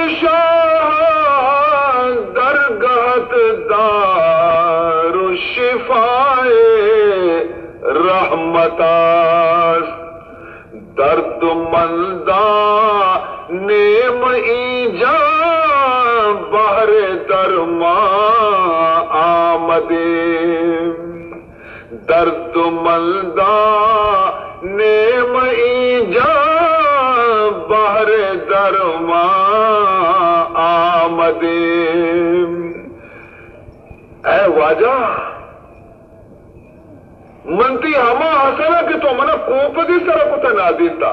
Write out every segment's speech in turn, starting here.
بادشاہ درگہت دار شفائے رحمتاس درد مندہ نیم ایجا بہر درما آمدے درد مندہ نیم ایجا بہر درما آمدے اے واجہ منتی ہما حسنا کہ تو منا کوپ دی سرا کتا نہ دیتا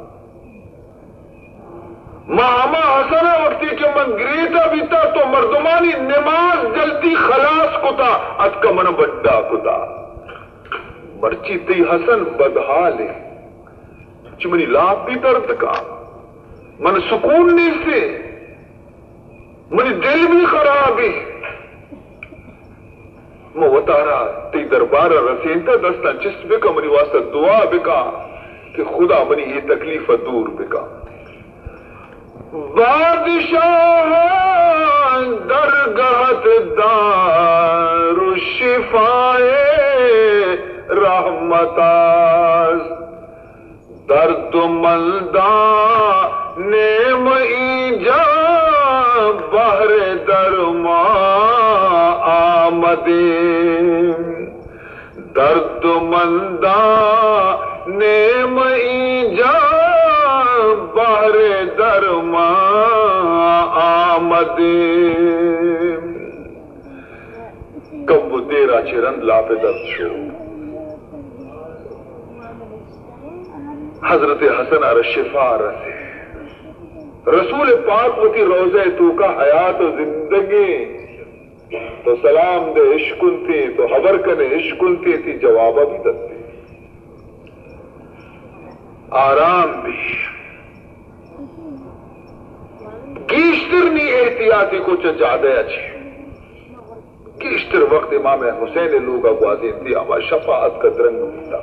ما ہما حسنا وقتی کہ من گریتا بیتا تو مردمانی نماز جلدی خلاص کتا ات کا من بڑا کتا مرچی تی حسن بدحال ہے چی منی لاب بھی درد کا من سکون نہیں سے منی دل بھی خراب ہے مو وطارا تی دربارہ رسینتا دستا جس بکا منی واسطہ دعا بکا کہ خدا منی یہ تکلیف دور بکا بادشاہ درگہت دار شفائے رحمتاز درد مندہ نیم ایجا بہر درما آمدے درد مندہ نیم ایجا بہر درما آمدے کب وہ دیرا چرند لاپ درد شو حضرت حسن شفا رسے رسول پاک وہ تھی روزہ تو کا حیات و زندگی تو سلام دے عشقن تھی تو خبر کنے عشقن تھی جوابہ بھی دستے آرام بھی گیشتر نہیں احتیاطی کو چجادے اچھے گیشتر وقت امام حسین لوگا گوازی تھی اما شفاعت کا درنگ ہوتا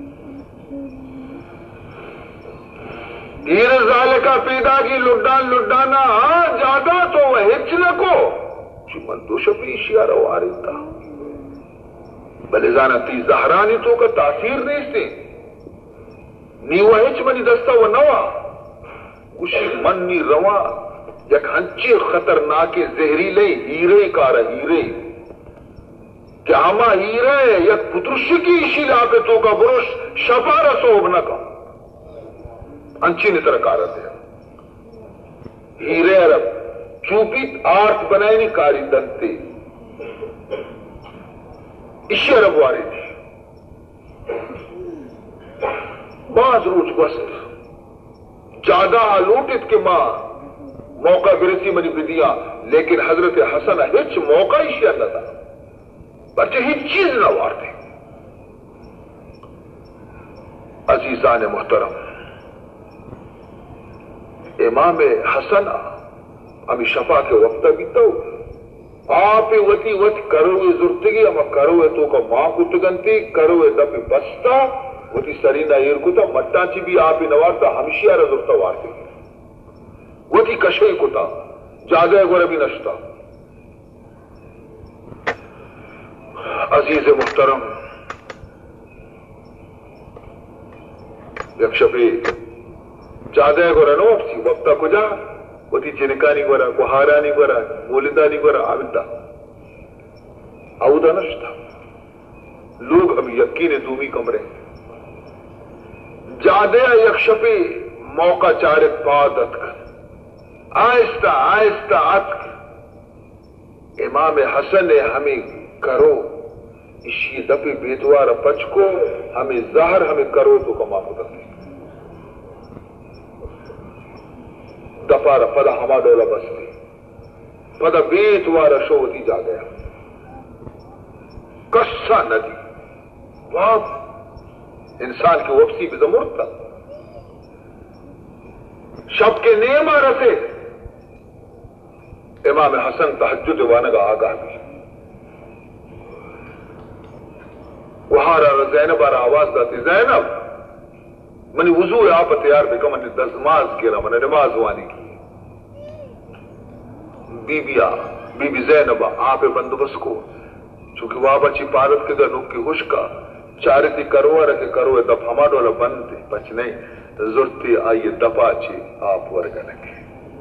گیر ذالکہ پیدا کی لڈانا جادا تو وہ ہچ نکو چی من تو شفی اشیارہ واری تا بلے زانا تی زہرانی تو کا تاثیر نہیں سے نی وہ ہچ منی دستا وہ نوا کشی من نی روا یک ہنچی خطرناک زہری لئی ہیرے کارا ہیرے کہ ہما ہیرے یک پترشی کی اشی لاپے تو کا بروش شفارہ صوب نکا انچی نے ترکارہ دیا ہیرے عرب چوپی آرت بنائے نہیں کاری دنتے اشی عرب واری تھی بعض روچ بست جادہ لوٹت کے ماں موقع برسی منی بدیا لیکن حضرت حسن ہچ موقع اشی اللہ تھا بچے ہی چیز نہ وارتے عزیزان محترم امام حسن امی شفا کے وقت بھی تو آپ وتی کروے زرتگی اما کروے تو کا ماں کتگنتی کروے دپی بستا وتی سرینا ایرکتا مٹا چی بھی آپ نوارتا ہمشیہ رزرتا وارتی وتی کشوئی کتا جاگہ گورا بھی نشتا عزیز محترم یک شفی جادہ گورا نو اپسی وقتا کجا وتی چنکانی گورا کوہارانی گورا مولدانی گورا آمدہ آودا نشتا لوگ ہم یقین دومی کمرے جادہ یک شفی موقع چارت پاد اتک آہستہ آہستہ اتک امام حسن نے ہمیں کرو اسی دفعی بیتوار پچ کو ہمیں ظاہر ہمیں کرو تو کما کو دفعی دفار پدا ہما دولا بستی پدا بیتوار شوتی جا گیا کسا ندی وہاں انسان کی وپسی بھی زمرد تھا شب کے نیمہ رسے امام حسن تحجد وانگا آگاہ بھی وہارا زینب آرہ آواز داتی زینب منی وضوع آپ تیار بکا منی دزماز کی رہا منی نماز وانی کی بی بی زینبہ آپ بندوبست کو چونکہ وہاں بچی پارت کے گنو کی ہوش کا چارتی کروا رکھے کروے دپ ہما ڈولا بند تھی بچ نہیں ضرورتی آئیے دپا چی آپ ورگنے کے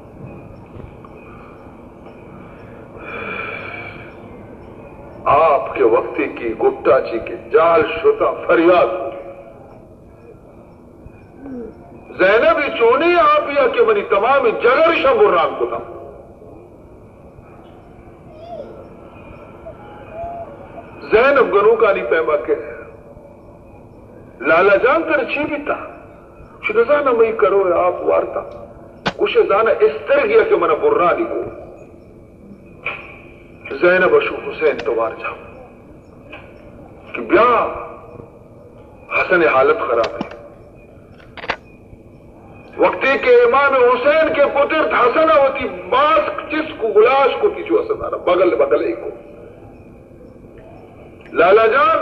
آپ کے وقتی کی گپتا چی کے جال شتا فریاد زینب چونی آپ یا کہ منی تمام جگر شب رام کو تھا زینب گنو کا نہیں پیما کے لالا جان کر چھی بھی تھا شدزانہ میں کرو آپ وارتا کچھ زانہ اس طرح گیا کہ منہ برانی کو زینب اشو حسین توار جاؤ کہ بیا حسن حالت خراب ہے وقتی کے امام حسین کے پتر حسنہ ہوتی باس جس کو گلاش کو کی جو حسن آ رہا بغل ایک کو لالا جان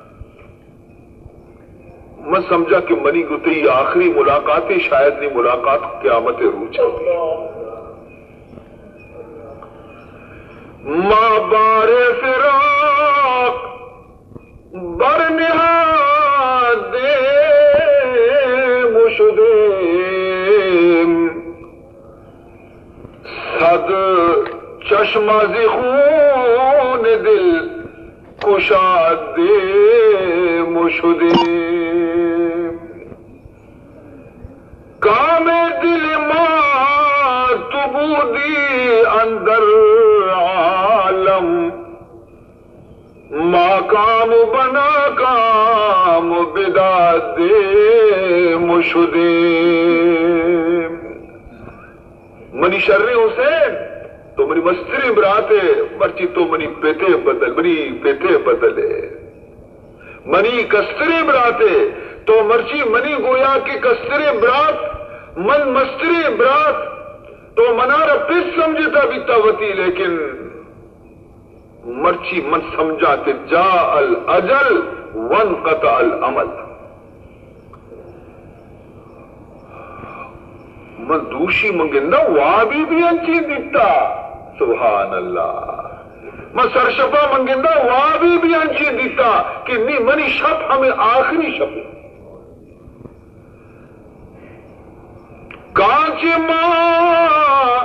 میں سمجھا کہ منی گتی آخری ملاقاتی شاید نہیں ملاقات قیامت روح ماں بار فراق بر نہاد مشدیم صد چشمازی خون دل کشاد مشدیم کام دل ماں تبودی اندر عالم ماں کام بنا کام بداد مشدیم منی شر حسین تو منی مستری براتے مرچی تو منی پیتے بدلے منی کستری براتے تو مرچی منی گویا کی کستری برات من مستری برات تو منارا پس سمجھتا بھی تاوتی لیکن مرچی من سمجھا کہ جا الاجل وانقطع العمل من دوشی منگندہ وابی بھی انچی دیتا سبحان اللہ میں سرشپا منگندہ وابی بھی انچی دیتا کہ نی منی شب ہمیں آخری شب کانچ ماں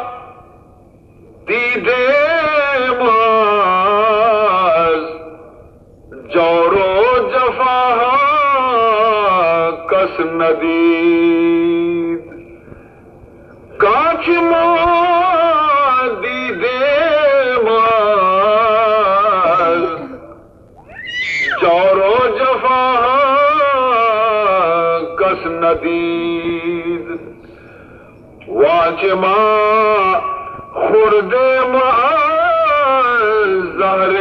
دیدے ماز جورو جفا کس ندید کانچ ماں دیدے ماز جورو جفا کس ندید واچ ماں خورد ماں زہر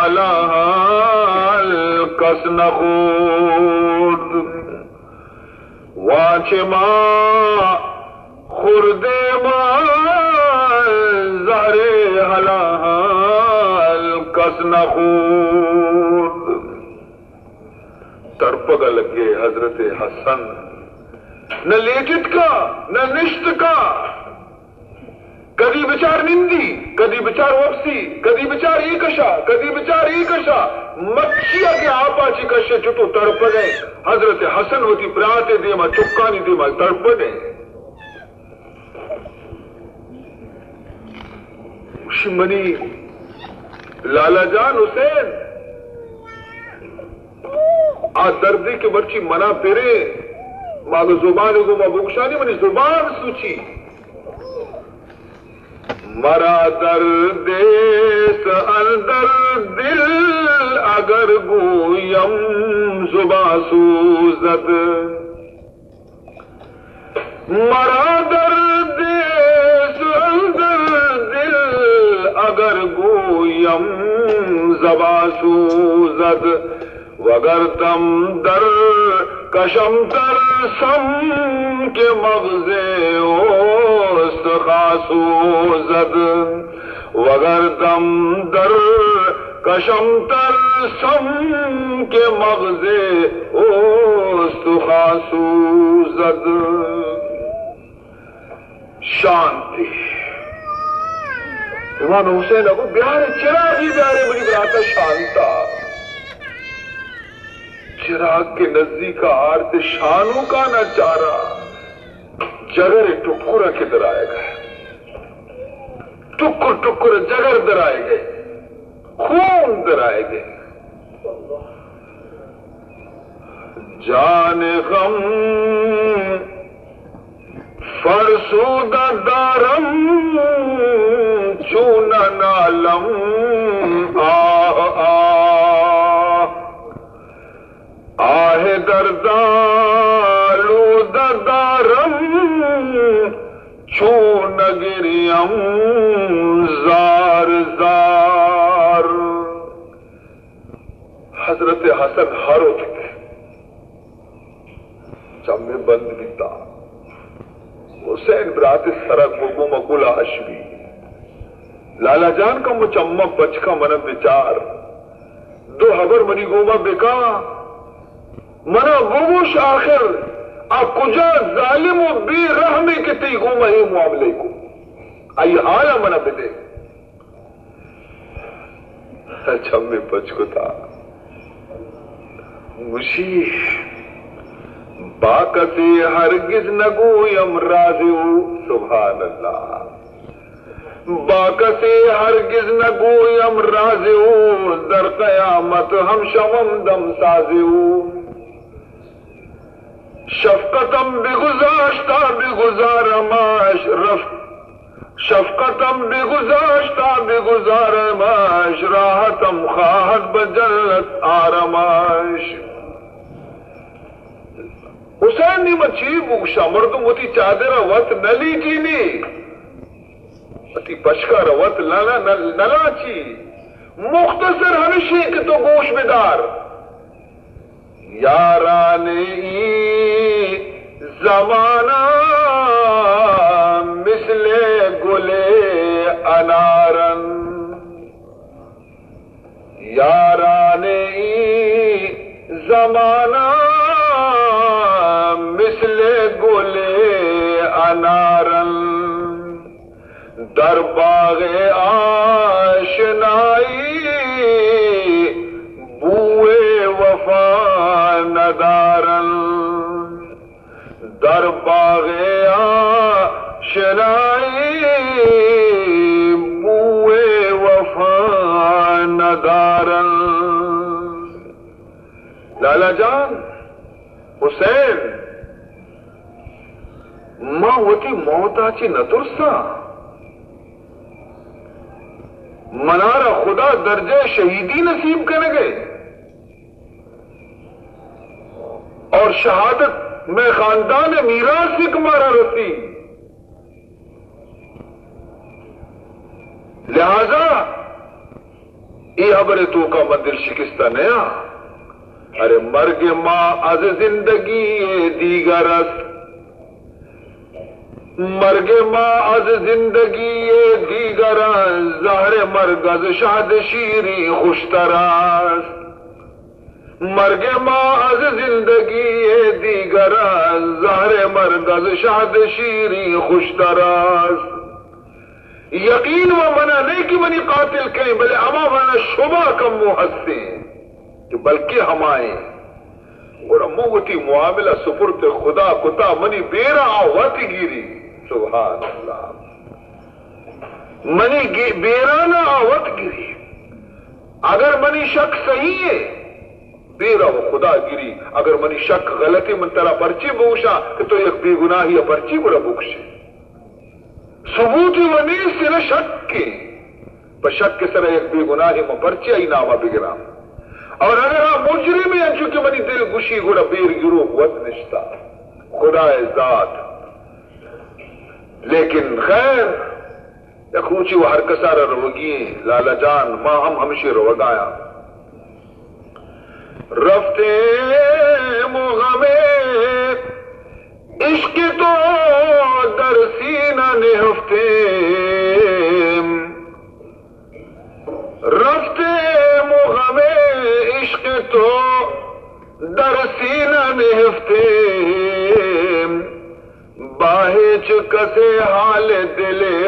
حلال کس نخورد واچ ماں خورد ماں زہر حلال کس نخورد ترپگ لگے حضرت حسن نہ لیٹت کا نہ نشت کا کدی بچار نندی کدی بچار وپسی کدی بچار ایکشا کدی بچار ایکشا مچھیا کے آپا چی کشے چٹو تڑپ گئے حضرت حسن ہوتی براتے دیما چکانی دیما تڑپ گئے منی لالا جان حسین آ دردی کے برچی منا پیرے ماغ زبان کو ما بکشانی منی زبان سوچی مرا درد اندر دل اگر گویم زبان سوزد مرا درد اندر دل اگر گویم زبان سوزد وگر دم در کشم در سم کے مغزے اوست خاسوزد وگر دم در کشم در سم کے مغزے اوست خاسوزد شانتی امام حسین کو بیارے چراغی بیارے بڑی براتا شانتا چراغ کے نزدیک آرت شانوں کا نہ چارا جگر ٹکر کے درائے گئے ٹکر جگر درائے گئے خون درائے گئے جان غم فرسودہ دارم چون نالم آہ دردالو دارم چون گریم زار زار. حضرت حسن ہارو تھے چم میں بند بیتا حسین برات سرک بگو مقولا اشبی لالا جان کا مچمہ بچ کا من بچار دو حبر منی گوما بکا منا گوش آخر آپ کجا ظالم و بی رحمی کے تی گوما ہی معاملے کو آئی حالا منا بدے چم میں بچ کو تھا مشی باکسی ہرگز نگویم رازیو سبحان اللہ باکسی ہرگز نگویم رازیو در قیامت ہم شمم دم سازیو شفقتم بگذاشتا بگزارماش شفقتم بگذاشتا بگزارماش راحتم خواہد بجلت آرماش. حسین نی مچھی بوشا مردم ہوتی چادر وط نلی چینی ہوتی پشکا روت نلا چی مختصر ہمشی کہ تو گوش بدار یاران ای زمانہ مثل گل انارن یاران ای زمانہ مثل گل انارن در باغ آشنائی بوئے وفا ندارن در باغ آشنائی بوئے وفا ندارن. لالا جان حسین ماں ہوتی موتا چی نترسا منارا خدا درجہ شہیدی نصیب کرنے گئے اور شہادت میں خاندان میراث سے کمارا رسی لہذا یہ حبر تو کا مندر شکستہ نیا ارے مرگ ماں از زندگی دیگر است مرگ ماں از زندگی دیگر است زہر مرگ از شہد شیری خوشتر است مرگ ماں از زندگی دیگر است زہر مرگ از شہد شیری خوشتر است. یقین و منع نہیں کہ منی قاتل کہیں بلے اما منع شبہ کم محسن کہ بلکہ ہمائیں اور موتی معاملہ سپرد خدا کتا منی بیرا آواتی گیری سبحان اللہ منی بیرا نہ آوت گیری اگر منی شک صحیح ہے بیرا و خدا گیری اگر منی شک غلطی من ترا پرچی بوشا کہ تو یک بے گناہی پرچی برا بوکشے ثبوتی و نیس سے نہ شک کے پر شک کے سر یک بے گناہی من پرچی ای نامہ بگرام اور اگر آپ مجرم ہیں چونکہ منی دل گوشی گوڑا بیر گرو قوت نشتا خدا ذات لیکن خیر یک روچی وہ ہر کسارا روگی لالا جان ماں ہم ہمشی روگایا رفتے مغمے عشق تو در سینہ نہفتے رفتے مغمے عشق تو در سینہ نہفتے باہچ کسے حال دل